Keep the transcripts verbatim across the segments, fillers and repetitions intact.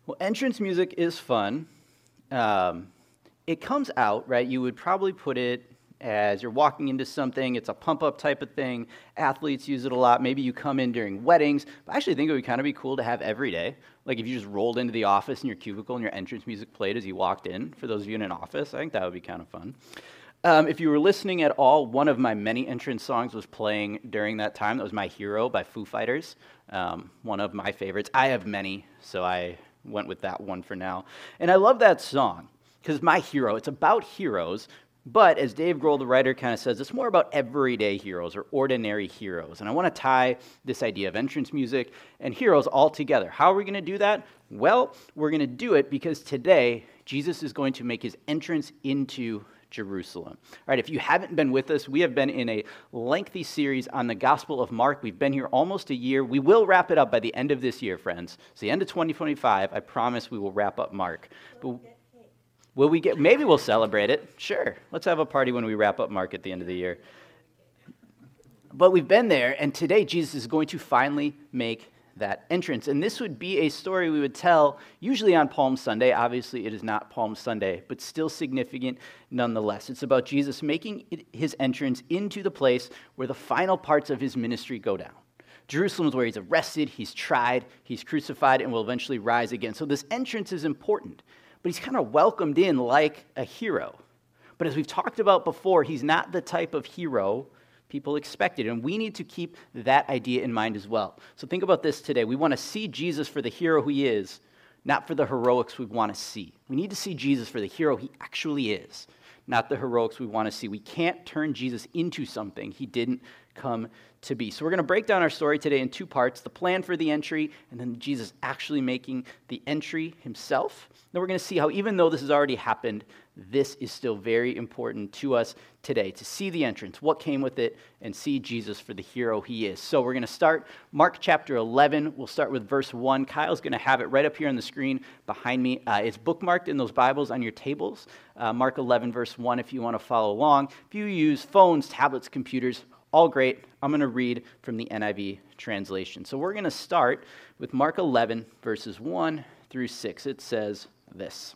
Well, entrance music is fun. Um, it comes out, right? You would probably put it as you're walking into something. It's a pump-up type of thing. Athletes use it a lot. Maybe you come in during weddings. But I actually think it would kind of be cool to have every day. Like if you just rolled into the office in your cubicle and your entrance music played as you walked in, for those of you in an office, I think that would be kind of fun. Um, if you were listening at all, one of my many entrance songs was playing during that time. That was My Hero by Foo Fighters, um, one of my favorites. I have many, so I went with that one for now. And I love that song because My Hero, it's about heroes, but as Dave Grohl, the writer, kind of says, it's more about everyday heroes or ordinary heroes. And I want to tie this idea of entrance music and heroes all together. How are we going to do that? Well, we're going to do it because today Jesus is going to make his entrance into Jerusalem. All right, if you haven't been with us, we have been in a lengthy series on the Gospel of Mark. We've been here almost a year. We will wrap it up by the end of this year, friends. It's the end of twenty twenty-five. I promise we will wrap up Mark. But will we get, maybe we'll celebrate it. Sure. Let's have a party when we wrap up Mark at the end of the year. But we've been there, and today Jesus is going to finally make that entrance. And this would be a story we would tell usually on Palm Sunday. Obviously, it is not Palm Sunday, but still significant nonetheless. It's about Jesus making his entrance into the place where the final parts of his ministry go down. Jerusalem is where he's arrested, he's tried, he's crucified, and will eventually rise again. So this entrance is important, but he's kind of welcomed in like a hero. But as we've talked about before, he's not the type of hero people expected, and we need to keep that idea in mind as well. So think about this today. We want to see Jesus for the hero he is, not for the heroics we want to see. We need to see Jesus for the hero he actually is, not the heroics we want to see. We can't turn Jesus into something he didn't come to be. So we're going to break down our story today in two parts, the plan for the entry, and then Jesus actually making the entry himself. Then we're going to see how even though this has already happened, this is still very important to us today, to see the entrance, what came with it, and see Jesus for the hero he is. So we're going to start Mark chapter eleven. We'll start with verse one. Kyle's going to have it right up here on the screen behind me. Uh, it's bookmarked in those Bibles on your tables. Uh, Mark eleven, verse one, if you want to follow along. If you use phones, tablets, computers, all great. I'm going to read from the N I V translation. So we're going to start with Mark eleven, verses one through six. It says this.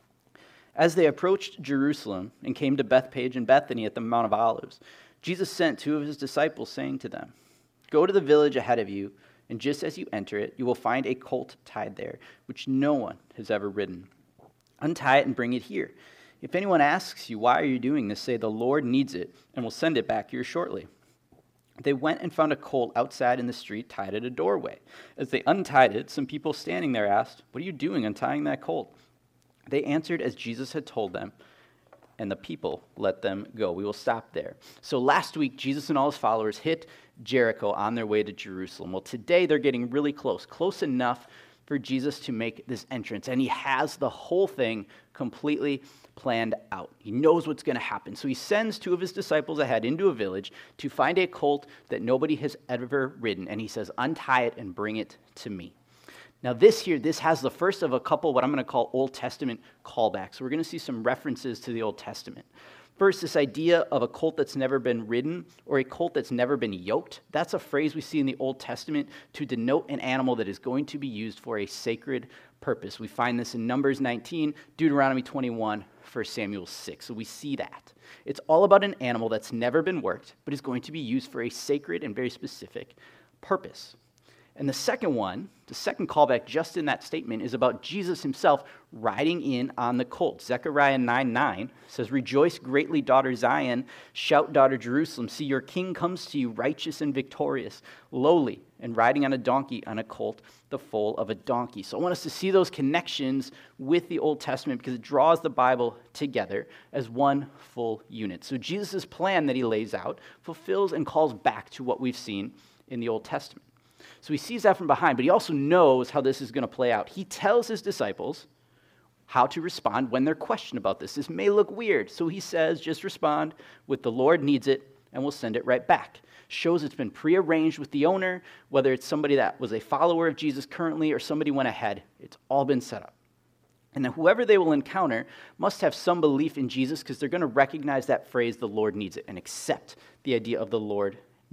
As they approached Jerusalem and came to Bethphage and Bethany at the Mount of Olives, Jesus sent two of his disciples, saying to them, "Go to the village ahead of you, and just as you enter it, you will find a colt tied there, which no one has ever ridden. Untie it and bring it here. If anyone asks you, 'Why are you doing this?' say, 'The Lord needs it, and will send it back here shortly.'" They went and found a colt outside in the street tied at a doorway. As they untied it, some people standing there asked, "What are you doing untying that colt?" They answered as Jesus had told them, and the people let them go. We will stop there. So last week, Jesus and all his followers hit Jericho on their way to Jerusalem. Well, today they're getting really close, close enough for Jesus to make this entrance, and he has the whole thing completely planned out. He knows what's going to happen. So he sends two of his disciples ahead into a village to find a colt that nobody has ever ridden, and he says, "Untie it and bring it to me." Now this here, this has the first of a couple what I'm going to call Old Testament callbacks. So we're going to see some references to the Old Testament. First, this idea of a colt that's never been ridden or a colt that's never been yoked. That's a phrase we see in the Old Testament to denote an animal that is going to be used for a sacred purpose. We find this in Numbers nineteen, Deuteronomy twenty-one, First Samuel six. So we see that. It's all about an animal that's never been worked, but is going to be used for a sacred and very specific purpose. And the second one, the second callback just in that statement is about Jesus himself riding in on the colt. Zechariah nine nine says, "Rejoice greatly, daughter Zion. Shout, daughter Jerusalem. See, your king comes to you, righteous and victorious, lowly, and riding on a donkey, on a colt, the foal of a donkey." So I want us to see those connections with the Old Testament because it draws the Bible together as one full unit. So Jesus' plan that he lays out fulfills and calls back to what we've seen in the Old Testament. So he sees that from behind, but he also knows how this is going to play out. He tells his disciples how to respond when they're questioned about this. This may look weird, so he says, just respond with "The Lord needs it," and we'll send it right back. Shows it's been prearranged with the owner, whether it's somebody that was a follower of Jesus currently or somebody went ahead. It's all been set up. And then whoever they will encounter must have some belief in Jesus because they're going to recognize that phrase, "The Lord needs it," and accept the idea of the Lord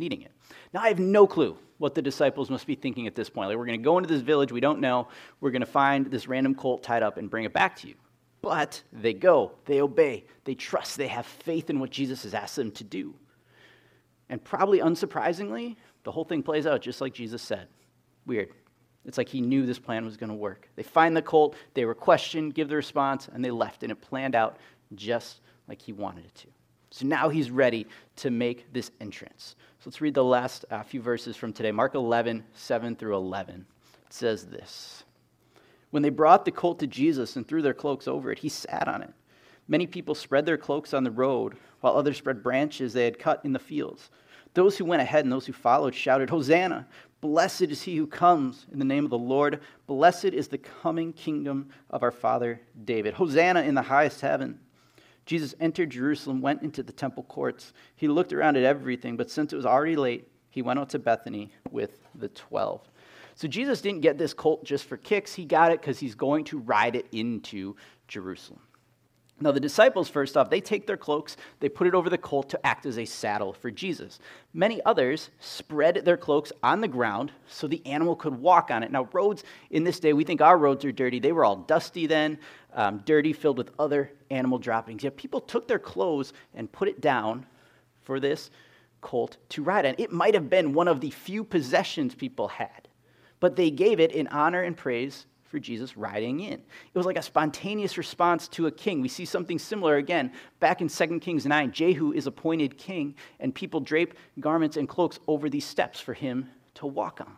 needing it. Now, I have no clue what the disciples must be thinking at this point. Like, we're going to go into this village, we don't know, we're going to find this random colt tied up and bring it back to you. But they go, they obey, they trust, they have faith in what Jesus has asked them to do. And probably unsurprisingly, the whole thing plays out just like Jesus said. Weird. It's like he knew this plan was going to work. They find the colt, they were questioned, give the response, and they left. And it planned out just like he wanted it to. So now he's ready to make this entrance. So let's read the last uh, few verses from today. Mark eleven, seven through eleven. It says this. When they brought the colt to Jesus and threw their cloaks over it, he sat on it. Many people spread their cloaks on the road, while others spread branches they had cut in the fields. Those who went ahead and those who followed shouted, "Hosanna! Blessed is he who comes in the name of the Lord. Blessed is the coming kingdom of our father David. Hosanna in the highest heaven." Jesus entered Jerusalem, went into the temple courts. He looked around at everything, but since it was already late, he went out to Bethany with the twelve. So Jesus didn't get this colt just for kicks. He got it because he's going to ride it into Jerusalem. Now, the disciples, first off, they take their cloaks, they put it over the colt to act as a saddle for Jesus. Many others spread their cloaks on the ground so the animal could walk on it. Now, roads in this day, we think our roads are dirty. They were all dusty then, um, dirty, filled with other animal droppings. Yet people took their clothes and put it down for this colt to ride on. It might have been one of the few possessions people had, but they gave it in honor and praise for Jesus riding in. It was like a spontaneous response to a king. We see something similar again back in Second Kings nine. Jehu is appointed king, and people drape garments and cloaks over these steps for him to walk on.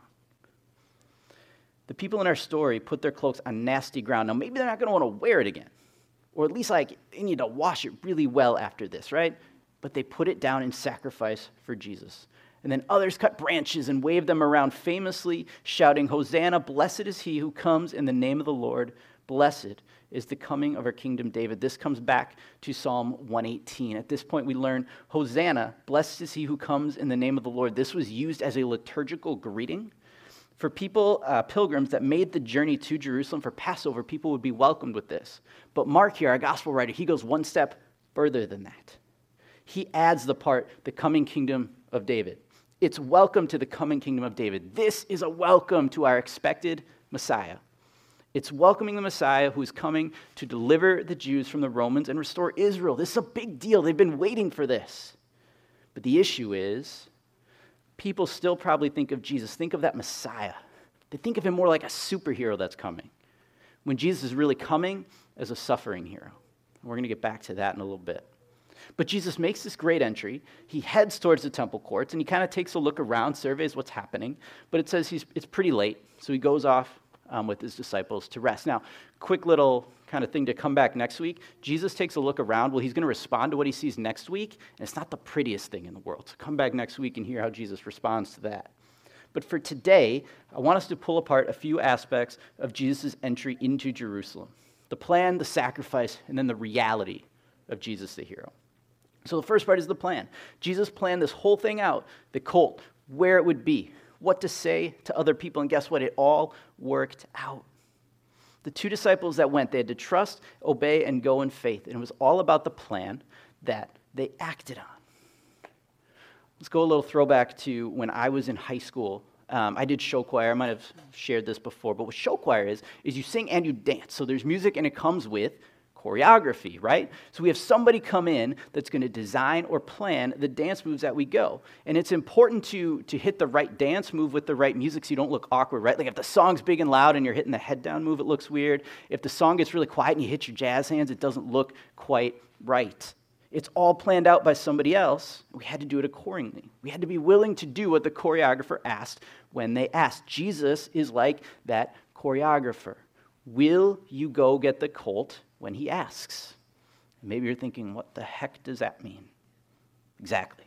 The people in our story put their cloaks on nasty ground. Now, maybe they're not going to want to wear it again, or at least like they need to wash it really well after this, right? But they put it down in sacrifice for Jesus. And then others cut branches and waved them around, famously shouting, "Hosanna, blessed is he who comes in the name of the Lord. Blessed is the coming of our kingdom David." This comes back to Psalm one eighteen. At this point, we learn, Hosanna, blessed is he who comes in the name of the Lord. This was used as a liturgical greeting. For people, uh, pilgrims that made the journey to Jerusalem for Passover, people would be welcomed with this. But Mark here, our gospel writer, he goes one step further than that. He adds the part, the coming kingdom of David. It's welcome to the coming kingdom of David. This is a welcome to our expected Messiah. It's welcoming the Messiah who is coming to deliver the Jews from the Romans and restore Israel. This is a big deal. They've been waiting for this. But the issue is, people still probably think of Jesus, think of that Messiah. They think of him more like a superhero that's coming, when Jesus is really coming as a suffering hero. And we're going to get back to that in a little bit. But Jesus makes this great entry. He heads towards the temple courts, and he kind of takes a look around, surveys what's happening. But it says he's it's pretty late, so he goes off um, with his disciples to rest. Now, quick little kind of thing to come back next week. Jesus takes a look around. Well, he's going to respond to what he sees next week, and it's not the prettiest thing in the world. So come back next week and hear how Jesus responds to that. But for today, I want us to pull apart a few aspects of Jesus' entry into Jerusalem. The plan, the sacrifice, and then the reality of Jesus the hero. So the first part is the plan. Jesus planned this whole thing out, the colt, where it would be, what to say to other people, and guess what? It all worked out. The two disciples that went, they had to trust, obey, and go in faith. And it was all about the plan that they acted on. Let's go a little throwback to when I was in high school. Um, I did show choir. I might have shared this before. But what show choir is, is you sing and you dance. So there's music and it comes with choreography, right? So we have somebody come in that's going to design or plan the dance moves that we go. And it's important to, to hit the right dance move with the right music so you don't look awkward, right? Like if the song's big and loud and you're hitting the head down move, it looks weird. If the song gets really quiet and you hit your jazz hands, it doesn't look quite right. It's all planned out by somebody else. We had to do it accordingly. We had to be willing to do what the choreographer asked when they asked. Jesus is like that choreographer. Will you go get the colt when he asks? And maybe you're thinking, what the heck does that mean? Exactly.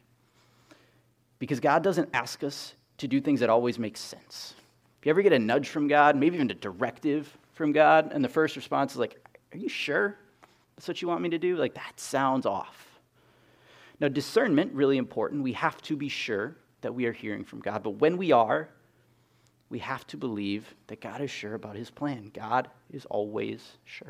Because God doesn't ask us to do things that always make sense. If you ever get a nudge from God, maybe even a directive from God, and the first response is like, are you sure that's what you want me to do? Like, that sounds off. Now, discernment, really important. We have to be sure that we are hearing from God. But when we are, we have to believe that God is sure about his plan. God is always sure.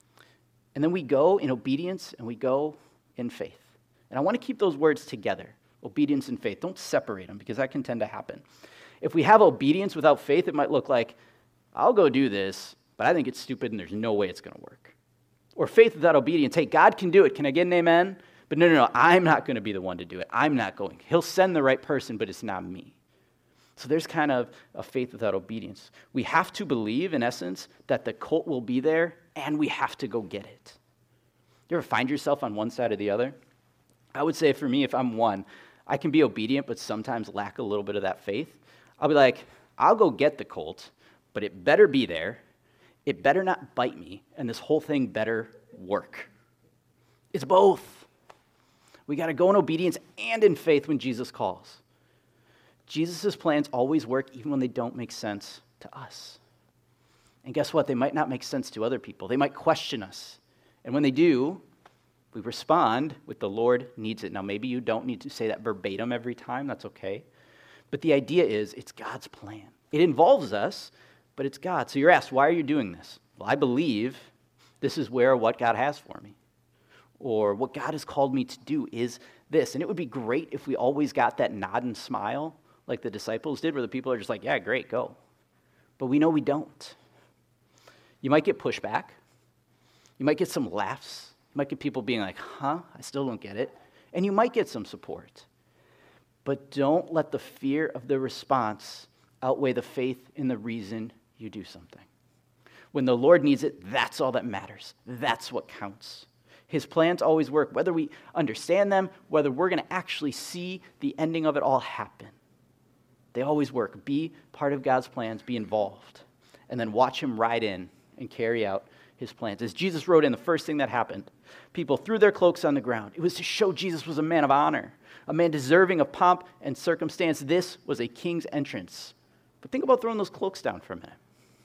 And then we go in obedience and we go in faith. And I want to keep those words together. Obedience and faith. Don't separate them because that can tend to happen. If we have obedience without faith, it might look like, I'll go do this, but I think it's stupid and there's no way it's going to work. Or faith without obedience. Hey, God can do it. Can I get an amen? But no, no, no, I'm not going to be the one to do it. I'm not going. He'll send the right person, but it's not me. So there's kind of a faith without obedience. We have to believe, in essence, that the colt will be there, and we have to go get it. You ever find yourself on one side or the other? I would say for me, if I'm one, I can be obedient, but sometimes lack a little bit of that faith. I'll be like, I'll go get the colt, but it better be there. It better not bite me, and this whole thing better work. It's both. We got to go in obedience and in faith when Jesus calls. Jesus' plans always work even when they don't make sense to us. And guess what? They might not make sense to other people. They might question us. And when they do, we respond with the Lord needs it. Now, maybe you don't need to say that verbatim every time. That's okay. But the idea is it's God's plan. It involves us, but it's God. So you're asked, why are you doing this? Well, I believe this is where what God has for me. Or what God has called me to do is this. And it would be great if we always got that nod and smile like the disciples did, where the people are just like, yeah, great, go. But we know we don't. You might get pushback. You might get some laughs. You might get people being like, huh, I still don't get it. And you might get some support. But don't let the fear of the response outweigh the faith in the reason you do something. When the Lord needs it, that's all that matters. That's what counts. His plans always work, whether we understand them, whether we're going to actually see the ending of it all happen. They always work. Be part of God's plans, be involved, and then watch him ride in and carry out his plans. As Jesus rode in, the first thing that happened, people threw their cloaks on the ground. It was to show Jesus was a man of honor, a man deserving of pomp and circumstance. This was a king's entrance. But think about throwing those cloaks down for a minute.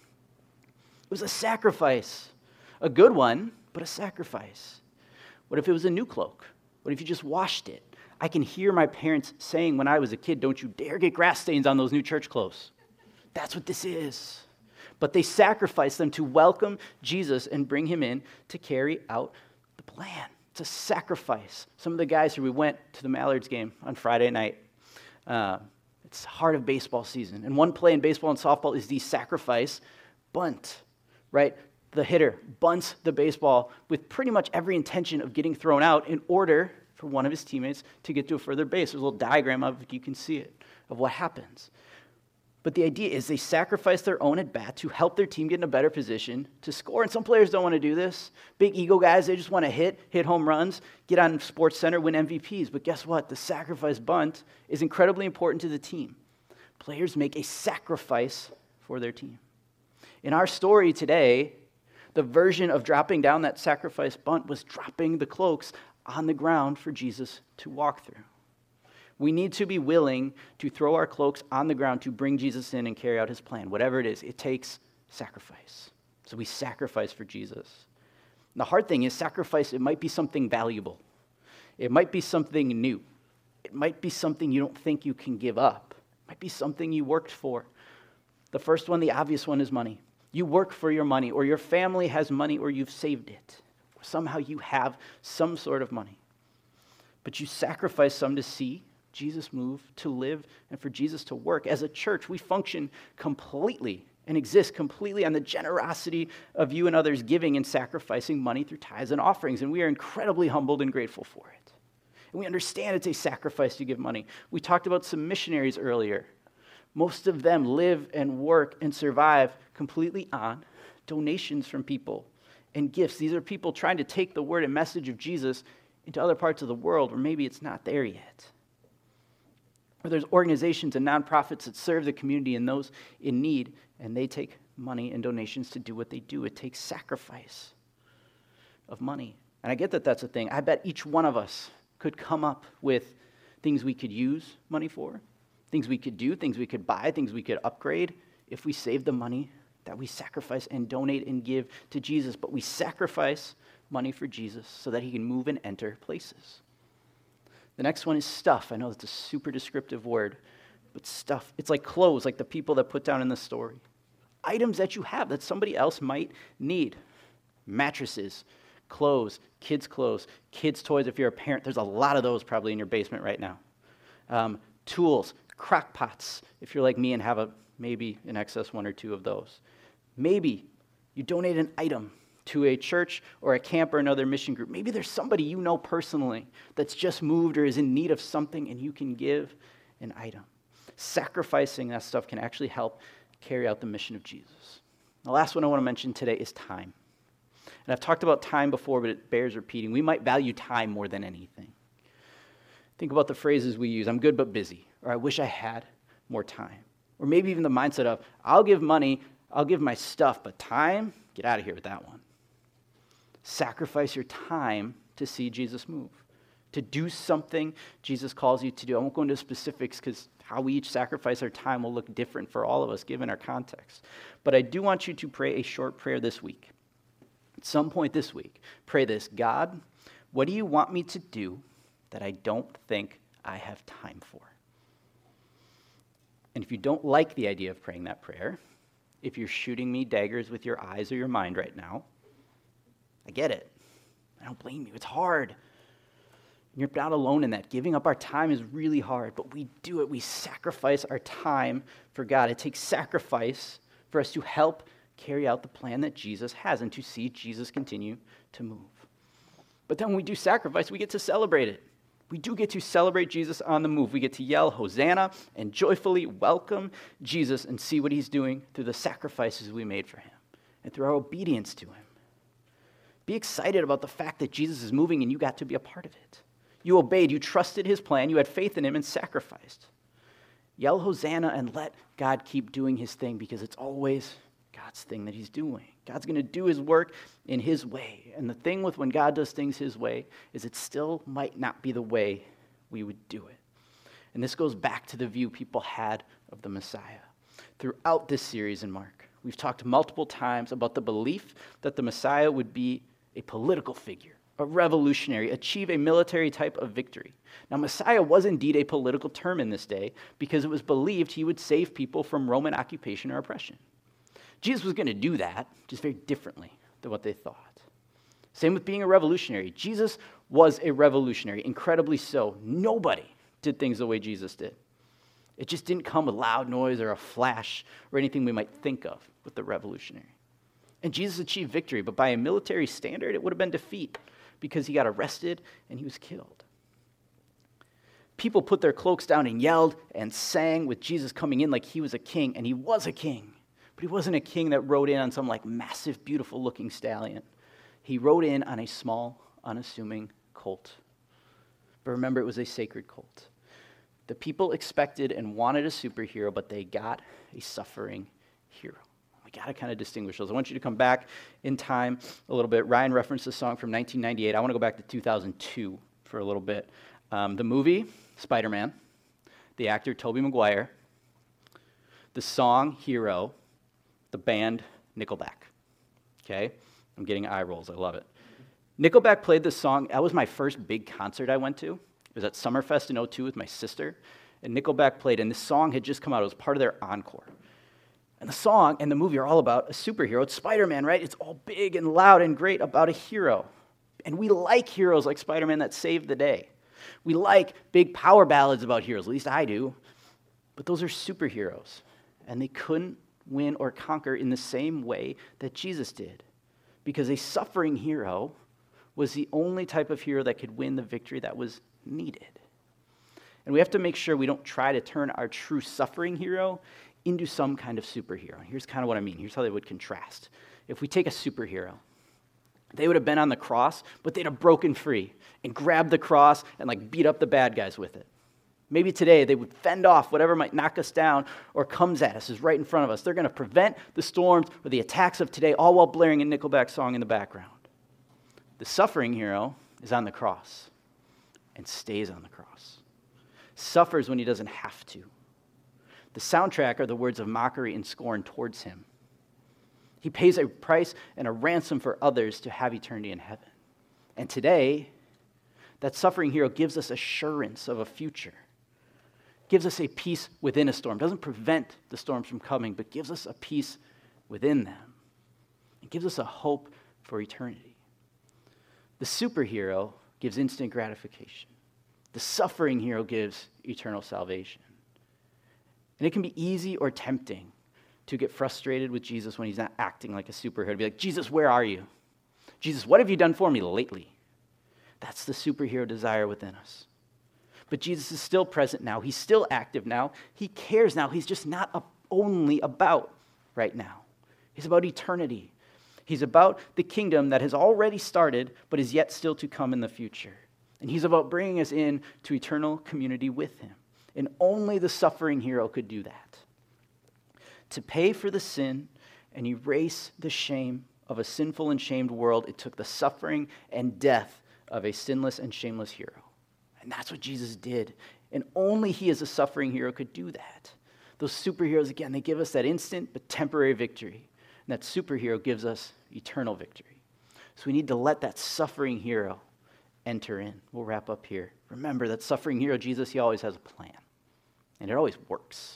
It was a sacrifice, a good one, but a sacrifice. What if it was a new cloak? What if you just washed it? I can hear my parents saying when I was a kid, don't you dare get grass stains on those new church clothes. That's what this is. But they sacrificed them to welcome Jesus and bring him in to carry out the plan. It's a sacrifice. Some of the guys who we went to the Mallards game on Friday night, uh, it's the heart of baseball season. And one play in baseball and softball is the sacrifice bunt, right? The hitter bunts the baseball with pretty much every intention of getting thrown out in order for one of his teammates to get to a further base. There's a little diagram of it, you can see it, of what happens. But the idea is they sacrifice their own at bat to help their team get in a better position to score. And some players don't want to do this. Big ego guys, they just want to hit, hit home runs, get on Sports Center, win M V Ps. But guess what? The sacrifice bunt is incredibly important to the team. Players make a sacrifice for their team. In our story today, the version of dropping down that sacrifice bunt was dropping the cloaks on the ground for Jesus to walk through. We need to be willing to throw our cloaks on the ground to bring Jesus in and carry out his plan. Whatever it is, it takes sacrifice. So we sacrifice for Jesus. And the hard thing is sacrifice, it might be something valuable. It might be something new. It might be something you don't think you can give up. It might be something you worked for. The first one, the obvious one, is money. You work for your money, or your family has money, or you've saved it. Or somehow you have some sort of money. But you sacrifice some to see Jesus move, to live, and for Jesus to work. As a church, we function completely and exist completely on the generosity of you and others giving and sacrificing money through tithes and offerings, and we are incredibly humbled and grateful for it. And we understand it's a sacrifice to give money. We talked about some missionaries earlier. Most of them live and work and survive completely on donations from people and gifts. These are people trying to take the word and message of Jesus into other parts of the world where maybe it's not there yet. Or there's organizations and nonprofits that serve the community and those in need, and they take money and donations to do what they do. It takes sacrifice of money. And I get that that's a thing. I bet each one of us could come up with things we could use money for, things we could do, things we could buy, things we could upgrade if we saved the money that we sacrifice and donate and give to Jesus. But we sacrifice money for Jesus so that he can move and enter places. The next one is stuff. I know that's a super descriptive word, but stuff. It's like clothes, like the people that put down in the story. Items that you have that somebody else might need. Mattresses, clothes, kids' clothes, kids' toys if you're a parent. There's a lot of those probably in your basement right now. Um, tools, crock pots, if you're like me and have a maybe in excess one or two of those. Maybe you donate an item to a church or a camp or another mission group. Maybe there's somebody you know personally that's just moved or is in need of something and you can give an item. Sacrificing that stuff can actually help carry out the mission of Jesus. The last one I want to mention today is time. And I've talked about time before, but it bears repeating. We might value time more than anything. Think about the phrases we use. I'm good but busy, or I wish I had more time. Or maybe even the mindset of, I'll give money, I'll give my stuff, but time, get out of here with that one. Sacrifice your time to see Jesus move, to do something Jesus calls you to do. I won't go into specifics because how we each sacrifice our time will look different for all of us given our context. But I do want you to pray a short prayer this week. At some point this week, pray this: God, what do you want me to do that I don't think I have time for? And if you don't like the idea of praying that prayer, if you're shooting me daggers with your eyes or your mind right now, I get it. I don't blame you. It's hard. You're not alone in that. Giving up our time is really hard, but we do it. We sacrifice our time for God. It takes sacrifice for us to help carry out the plan that Jesus has and to see Jesus continue to move. But then when we do sacrifice, we get to celebrate it. We do get to celebrate Jesus on the move. We get to yell Hosanna and joyfully welcome Jesus and see what he's doing through the sacrifices we made for him and through our obedience to him. Be excited about the fact that Jesus is moving and you got to be a part of it. You obeyed, you trusted his plan, you had faith in him and sacrificed. Yell Hosanna and let God keep doing his thing because it's always God's thing that he's doing. God's going to do his work in his way. And the thing with when God does things his way is it still might not be the way we would do it. And this goes back to the view people had of the Messiah. Throughout this series in Mark, we've talked multiple times about the belief that the Messiah would be a political figure, a revolutionary, achieve a military type of victory. Now, Messiah was indeed a political term in this day because it was believed he would save people from Roman occupation or oppression. Jesus was going to do that, just very differently than what they thought. Same with being a revolutionary. Jesus was a revolutionary, incredibly so. Nobody did things the way Jesus did. It just didn't come with loud noise or a flash or anything we might think of with the revolutionary. And Jesus achieved victory, but by a military standard, it would have been defeat because he got arrested and he was killed. People put their cloaks down and yelled and sang with Jesus coming in like he was a king, and he was a king. But he wasn't a king that rode in on some like massive, beautiful-looking stallion. He rode in on a small, unassuming colt. But remember, it was a sacred colt. The people expected and wanted a superhero, but they got a suffering hero. We got to kind of distinguish those. I want you to come back in time a little bit. Ryan referenced a song from nineteen ninety-eight. I want to go back to two thousand two for a little bit. Um, the movie, Spider-Man. The actor, Tobey Maguire. The song, Hero. The band, Nickelback. Okay? I'm getting eye rolls. I love it. Nickelback played this song. That was my first big concert I went to. It was at Summerfest in oh two with my sister. And Nickelback played, and this song had just come out. It was part of their encore. And the song and the movie are all about a superhero. It's Spider-Man, right? It's all big and loud and great about a hero. And we like heroes like Spider-Man that saved the day. We like big power ballads about heroes. At least I do. But those are superheroes. And they couldn't win or conquer in the same way that Jesus did. Because a suffering hero was the only type of hero that could win the victory that was needed. And we have to make sure we don't try to turn our true suffering hero into some kind of superhero. And here's kind of what I mean. Here's how they would contrast. If we take a superhero, they would have been on the cross, but they'd have broken free and grabbed the cross and like beat up the bad guys with it. Maybe today they would fend off whatever might knock us down or comes at us, is right in front of us. They're going to prevent the storms or the attacks of today, all while blaring a Nickelback song in the background. The suffering hero is on the cross and stays on the cross. Suffers when he doesn't have to. The soundtrack are the words of mockery and scorn towards him. He pays a price and a ransom for others to have eternity in heaven. And today, that suffering hero gives us assurance of a future. Gives us a peace within a storm. Doesn't prevent the storms from coming, but gives us a peace within them. It gives us a hope for eternity. The superhero gives instant gratification. The suffering hero gives eternal salvation. And it can be easy or tempting to get frustrated with Jesus when he's not acting like a superhero. To be like, Jesus, where are you? Jesus, what have you done for me lately? That's the superhero desire within us. But Jesus is still present now. He's still active now. He cares now. He's just not only about right now. He's about eternity. He's about the kingdom that has already started, but is yet still to come in the future. And he's about bringing us in to eternal community with him. And only the suffering hero could do that. To pay for the sin and erase the shame of a sinful and shamed world, it took the suffering and death of a sinless and shameless hero. And that's what Jesus did. And only he as a suffering hero could do that. Those superheroes, again, they give us that instant but temporary victory. And that superhero gives us eternal victory. So we need to let that suffering hero enter in. We'll wrap up here. Remember that suffering hero, Jesus, he always has a plan. And it always works.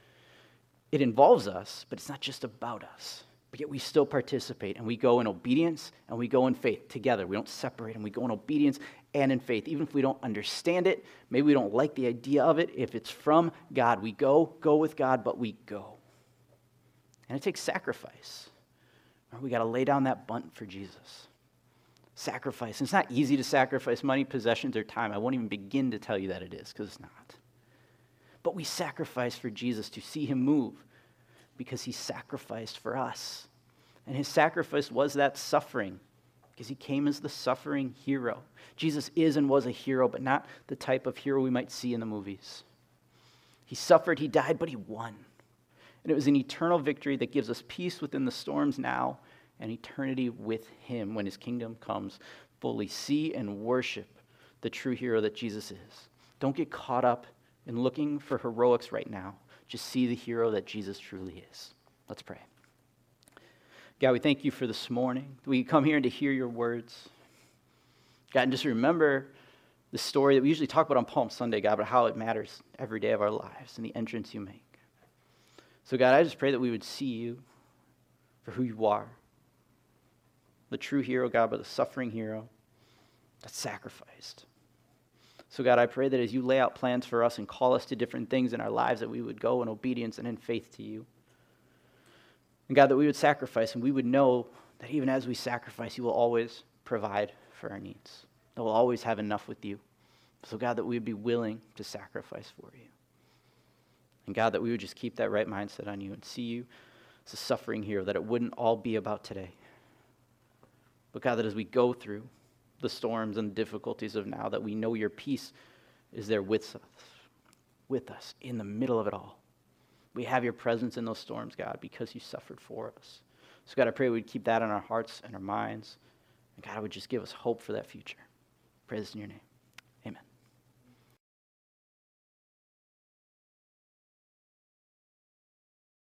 It involves us, but it's not just about us. But yet we still participate, and we go in obedience, and we go in faith together. We don't separate, and we go in obedience and in faith. Even if we don't understand it, maybe we don't like the idea of it, if it's from God, we go, go with God, but we go. And it takes sacrifice. We got to lay down that bunt for Jesus. Sacrifice. And it's not easy to sacrifice money, possessions, or time. I won't even begin to tell you that it is, because it's not. But we sacrifice for Jesus to see him move because he sacrificed for us. And his sacrifice was that suffering because he came as the suffering hero. Jesus is and was a hero, but not the type of hero we might see in the movies. He suffered, he died, but he won. And it was an eternal victory that gives us peace within the storms now and eternity with him when his kingdom comes. Fully see and worship the true hero that Jesus is. Don't get caught up in looking for heroics right now. Just see the hero that Jesus truly is. Let's pray. God, we thank you for this morning. We come here to hear your words. God, and just remember the story that we usually talk about on Palm Sunday, God, about how it matters every day of our lives and the entrance you make. So God, I just pray that we would see you for who you are. The true hero, God, but the suffering hero that's sacrificed. So God, I pray that as you lay out plans for us and call us to different things in our lives, that we would go in obedience and in faith to you. And God, that we would sacrifice and we would know that even as we sacrifice, you will always provide for our needs. That we'll always have enough with you. So God, that we would be willing to sacrifice for you. And God, that we would just keep that right mindset on you and see you as a suffering hero, that it wouldn't all be about today. But God, that as we go through the storms and difficulties of now, that we know your peace is there with us, with us in the middle of it all. We have your presence in those storms, God, because you suffered for us. So God, I pray we'd keep that in our hearts and our minds. And God, I would just give us hope for that future. I pray this in your name.